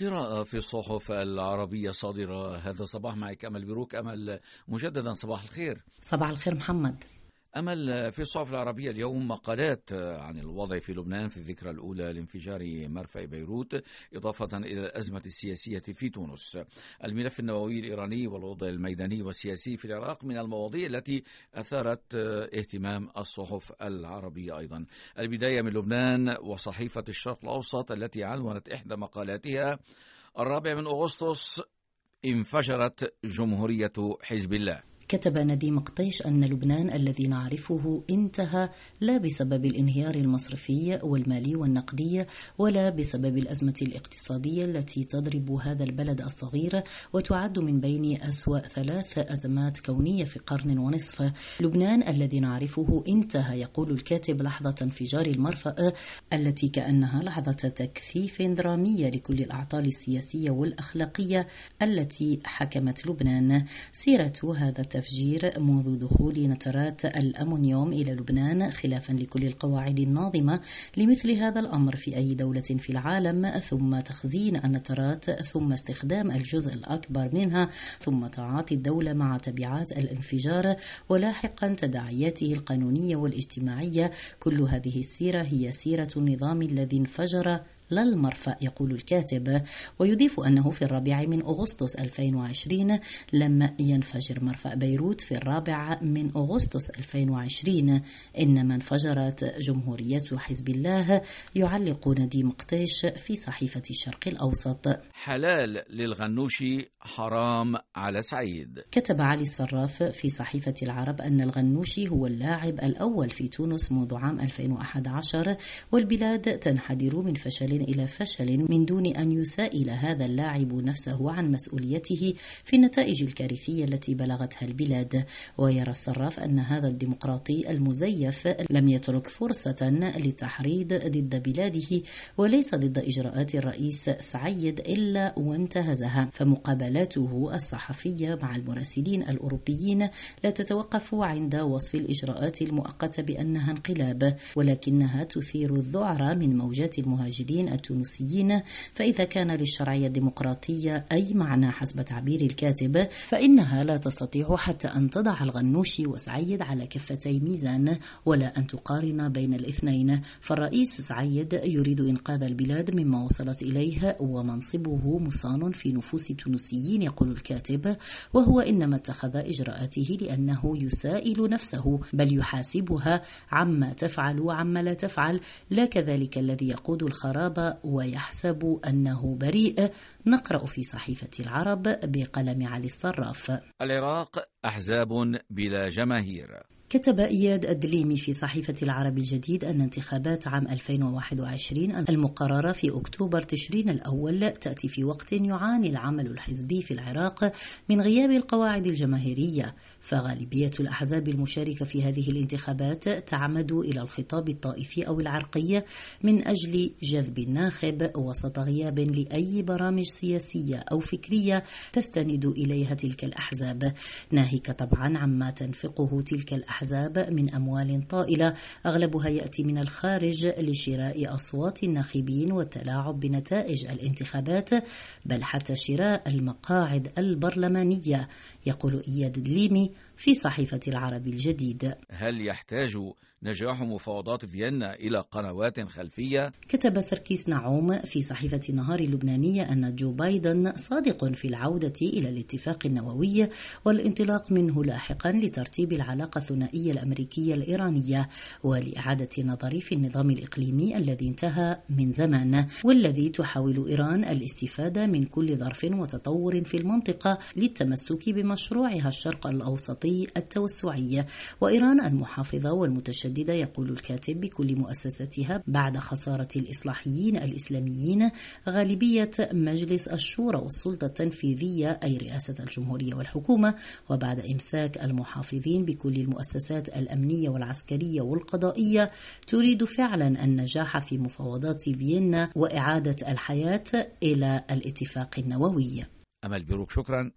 قراءة في الصحف العربية صادرة هذا الصباح. معك أمل بروك. أمل، مجددا صباح الخير. صباح الخير محمد. أمل، في الصحف العربية اليوم مقالات عن الوضع في لبنان في الذكرى الأولى لانفجار مرفأ بيروت، إضافة إلى الأزمة السياسية في تونس. الملف النووي الإيراني والوضع الميداني والسياسي في العراق من المواضيع التي أثارت اهتمام الصحف العربية أيضا. البداية من لبنان وصحيفة الشرق الأوسط التي عنونت إحدى مقالاتها: 4 أغسطس انفجرت جمهورية حزب الله. كتب نديم قطيش أن لبنان الذي نعرفه انتهى لا بسبب الانهيار المصرفي والمالي والنقدي ولا بسبب الأزمة الاقتصادية التي تضرب هذا البلد الصغير وتعد من بين أسوأ 3 أزمات كونية في قرن ونصف. لبنان الذي نعرفه انتهى، يقول الكاتب، لحظة انفجار المرفأ التي كأنها لحظة تكثيف درامية لكل الأعطال السياسية والأخلاقية التي حكمت لبنان. سيرة هذا التفجير منذ دخول نترات الأمونيوم إلى لبنان خلافا لكل القواعد الناظمة لمثل هذا الأمر في أي دولة في العالم، ثم تخزين النترات، ثم استخدام الجزء الأكبر منها، ثم تعاطي الدولة مع تبعات الانفجار، ولاحقا تداعياته القانونية والاجتماعية. كل هذه السيرة هي سيرة النظام الذي انفجر لا المرفأ، يقول الكاتب. ويضيف أنه في 4 أغسطس 2020 لم ينفجر مرفأ بيروت، في 4 أغسطس 2020 إنما انفجرت جمهورية حزب الله. يعلق نديم قطيش في صحيفة الشرق الأوسط: حلال للغنوشي، حرام على سعيد. كتب علي الصراف في صحيفة العرب أن الغنوشي هو اللاعب الأول في تونس منذ عام 2011، والبلاد تنحدر من فشل إلى فشل من دون أن يسائل هذا اللاعب نفسه عن مسؤوليته في النتائج الكارثية التي بلغتها البلاد. ويرى الصراف أن هذا الديمقراطي المزيف لم يترك فرصة للتحريض ضد بلاده وليس ضد إجراءات الرئيس سعيد إلا وانتهزها. فمقابلاته الصحفية مع المراسلين الأوروبيين لا تتوقف عند وصف الإجراءات المؤقتة بأنها انقلاب، ولكنها تثير الذعر من موجات المهاجرين التونسيين. فإذا كان للشرعية الديمقراطية أي معنى حسب تعبير الكاتب، فإنها لا تستطيع حتى أن تضع الغنوشي وسعيد على كفتي ميزان، ولا أن تقارن بين الاثنين. فالرئيس سعيد يريد إنقاذ البلاد مما وصلت إليه، ومنصبه مصان في نفوس التونسيين، يقول الكاتب، وهو إنما اتخذ إجراءاته لأنه يسائل نفسه، بل يحاسبها عما تفعل وعما لا تفعل، لا كذلك الذي يقود الخراب ويحسب أنه بريء. نقرأ في صحيفة العرب بقلم علي الصراف: العراق أحزاب بلا جماهير. كتب إياد الدليمي في صحيفة العرب الجديد أن انتخابات عام 2021 المقررة في أكتوبر تشرين الأول تأتي في وقت يعاني العمل الحزبي في العراق من غياب القواعد الجماهيرية، فغالبية الأحزاب المشاركة في هذه الانتخابات تعمد إلى الخطاب الطائفي أو العرقي من أجل جذب الناخب وسط غياب لأي برامج سياسية أو فكرية تستند إليها تلك الأحزاب، ناهيك طبعا عما تنفقه تلك الأحزاب من أموال طائلة أغلبها يأتي من الخارج لشراء أصوات الناخبين والتلاعب بنتائج الانتخابات، بل حتى شراء المقاعد البرلمانية، يقول إياد الدليمي في صحيفة العرب الجديد. هل يحتاج نجاح مفاوضات فيينا إلى قنوات خلفية؟ كتب سركيس نعوم في صحيفة النهار اللبنانية أن جو بايدن صادق في العودة إلى الاتفاق النووي والانطلاق منه لاحقا لترتيب العلاقة الثنائية الأمريكية الإيرانية ولإعادة النظر في النظام الإقليمي الذي انتهى من زمان، والذي تحاول إيران الاستفادة من كل ظرف وتطور في المنطقة للتمسك بمشروعها الشرق الأوسطي التوسعي. وإيران المحافظة والمتشددة، يقول الكاتب، بكل مؤسساتها بعد خسارة الإصلاحيين الإسلاميين غالبية مجلس الشورى والسلطة التنفيذية أي رئاسة الجمهورية والحكومة، وبعد إمساك المحافظين بكل المؤسسات الأمنية والعسكرية والقضائية، تريد فعلا النجاح في مفاوضات فيينا وإعادة الحياة إلى الاتفاق النووي. أمل بروك، شكرا.